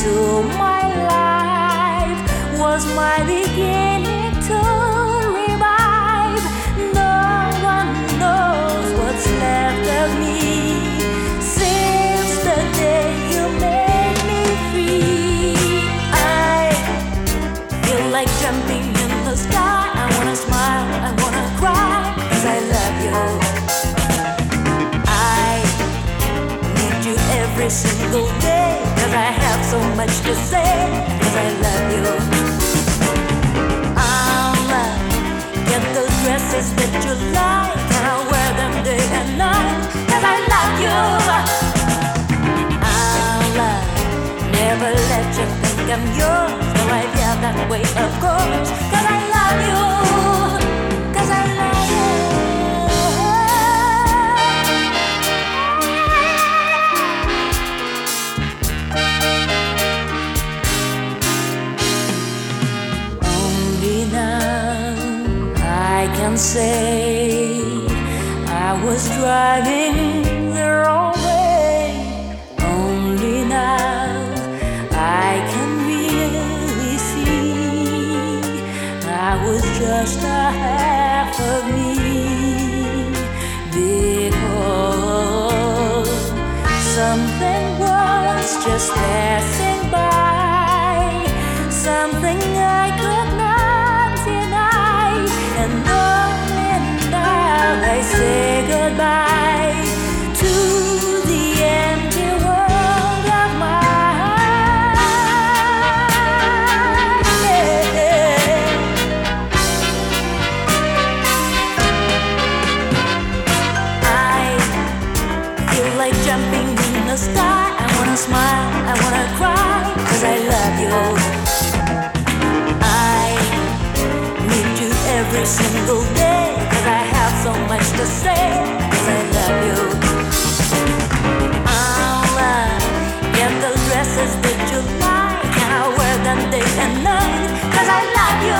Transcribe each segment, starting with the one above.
So my life was my beginning to revive. No one knows what's left of me since the day you made me free. I feel like jumping in the sky. I wanna smile, I wanna cry, 'cause I love you. I need you every single day, 'cause I have so much to say, 'cause I love you. I'll get those dresses that you like, and I'll wear them day and night, 'cause I love you. I'll never let you think I'm yours, though I feel that way, of course, 'cause I love you. 'Cause I love you. I can say I was driving the wrong way. Only now I can really see I was just a half of me, because something was just passing by, something I could not deny. And only now I say goodbye to the empty world of mine. I feel like jumping in the sky. I wanna smile, I wanna cry, 'cause I love you. Every single day, 'cause I have so much to say, 'cause I love you. I'll get those dresses that you like, and I'll wear them day and night, 'cause I love you.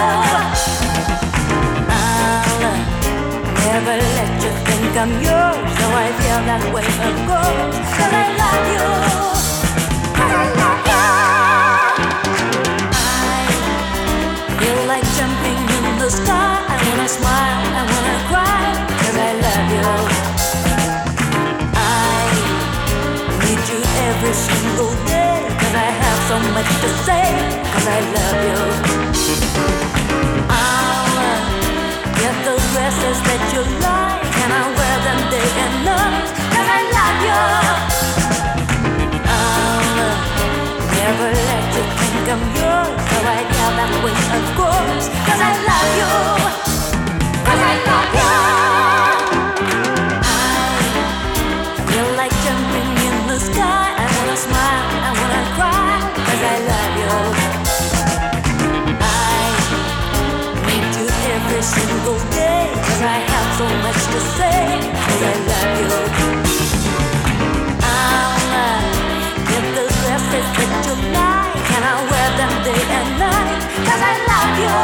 I'll never let you think I'm yours, though I feel that way, of course, 'cause I love you. 'Cause I love you. I feel like jumping in the sky. I wanna smile, I wanna cry, 'cause I love you. I need you every single day, 'cause I have so much to say, 'cause I love you. I'll get those dresses that you like, and I'll wear them day and night, 'cause I love you. I'll never let you think I'm yours, so I feel that way, of course, 'cause I love you. 'Cause I love you. I feel like jumping in the sky. I wanna smile, I wanna cry, 'cause I love you. I need you every single day, 'cause I have so much to say, 'cause I love you. I'll get those dresses that you like, and I'll wear them day and night, 'cause I love you.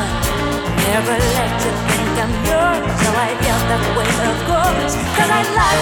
Never let you think I'm yours, so I feel that way, of course, 'cause I love you.